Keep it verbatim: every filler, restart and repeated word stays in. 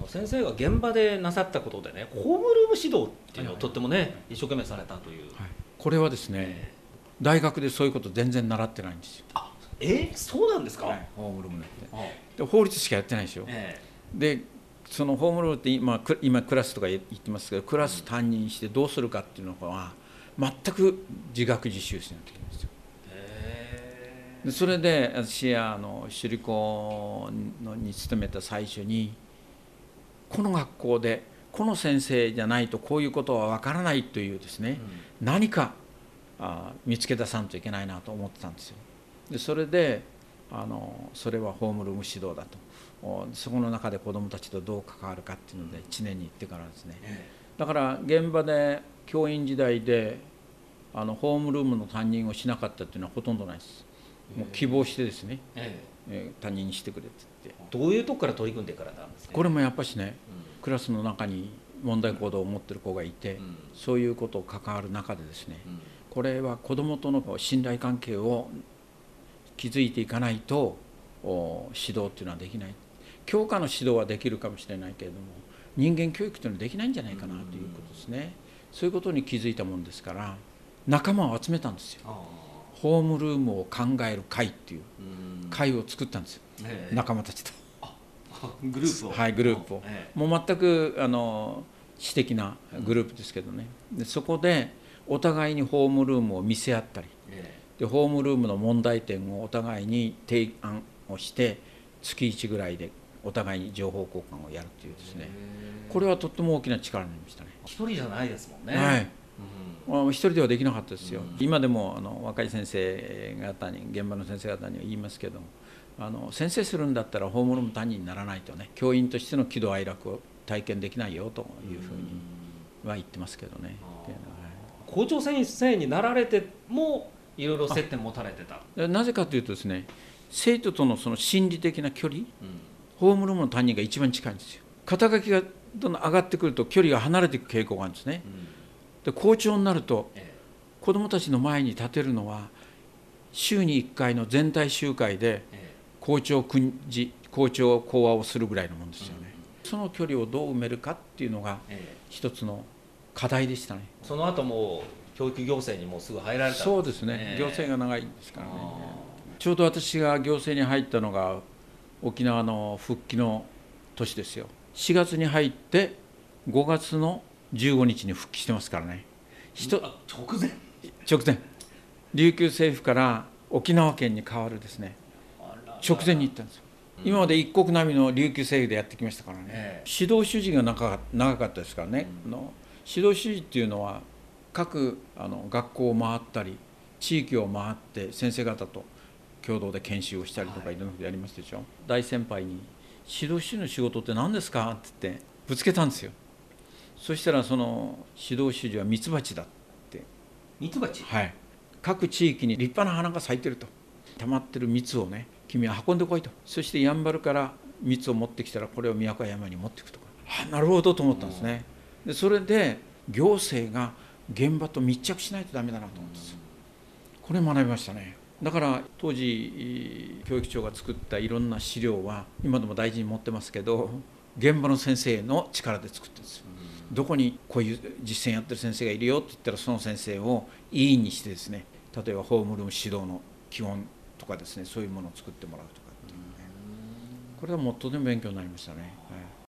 先生が現場でなさったことでね、ホームルーム指導っていうのをとってもね、一生懸命されたという、 はい、これはですね、えー、大学でそういうこと全然習ってないんですよ。 あ、えー、そうなんですか。はい、 ホームルームってで法律しかやってないでしょ、えー、でそのホームルームって今、今クラスとか言ってますけど、クラス担任してどうするかっていうのは全く自学自習しないといけないんですよ。でそれで私はあの首里校に勤めた最初に、この学校でこの先生じゃないとこういうことは分からないというですね、うん、何かあ見つけ出さんといけないなと思ってたんですよ。でそれであのそれはホームルーム指導だと、そこの中で子どもたちとどう関わるかっていうのでいちねんに行ってからですね、だから現場で教員時代であのホームルームの担任をしなかったっていうのはほとんどないです。もう希望してですね、ええ、担任にしてくれって言って。 どういうとこから取り組んでからなんですか。 これもやっぱしね、うん、クラスの中に問題行動を持ってる子がいて、うん、そういうことを関わる中でですね、うん、これは子どもとの信頼関係を築いていかないと指導っていうのはできない。教科の指導はできるかもしれないけれども、人間教育というのはできないんじゃないかなということですね、うん、そういうことに気づいたもんですから仲間を集めたんですよ。ホームルームを考える会っていう会を作ったんですよ、えー、仲間たちと。 グループを、 はい、グループを、えー、もう全くあの私的なグループですけどね、でそこでお互いにホームルームを見せ合ったり、えー、でホームルームの問題点をお互いに提案をして月いちぐらいでお互いに情報交換をやるというですね、これはとっても大きな力になりましたね。 一人じゃないですもんね。 はい、うん、一人ではできなかったですよ、うん、今でもあの若い先生方に現場の先生方には言いますけども、あの先生するんだったらホームルーム担任にならないとね、教員としての喜怒哀楽を体験できないよというふうには言ってますけどね。 校長先生になられてもいろいろ接点持たれてた。 なぜかというとですね、生徒とのその心理的な距離、うん、ホームルームの担任が一番近いんですよ。肩書きがどんどん上がってくると距離が離れていく傾向があるんですね、うん、で校長になると、ええ、子どもたちの前に立てるのは週にいっかいの全体集会で校長訓示、校長講話をするぐらいのもんですよね、うん、その距離をどう埋めるかっていうのが一つの課題でしたね。 その後も教育行政にもすぐ入られたんですね。 そうですね、行政が長いですからね。ちょうど私が行政に入ったのが沖縄の復帰の年ですよ。しがつに入ってごがつのじゅうごにちに復帰してますからね。 直前直前琉球政府から沖縄県に変わるですね、直前に行ったんですよ。今まで一国並みの琉球政府でやってきましたからね、えー、指導主事が長かったですからね、うん、の指導主事っていうのは各あの学校を回ったり地域を回って先生方と共同で研修をしたりとかいろんなことやりますでしょ、はい、大先輩に指導主事の仕事って何ですかって言ってぶつけたんですよ。そしたらその指導主事はミツバチだって。 ミツバチ、 はい、各地域に立派な花が咲いてると、溜まってる蜜をね君は運んでこいと、そしてやんばるから蜜を持ってきたらこれを宮古山に持っていくとか、あなるほどと思ったんですね。でそれで行政が現場と密着しないとダメだなと思うんです。これ学びましたね。だから当時教育長が作ったいろんな資料は今でも大事に持ってますけど、現場の先生の力で作ってるんですよ。どこにこういう実践やってる先生がいるよって言ったらその先生を委員にしてですね、例えばホームルーム指導の基本とかですね、そういうものを作ってもらうとかっていうね、これはもっとでも勉強になりましたね。はい。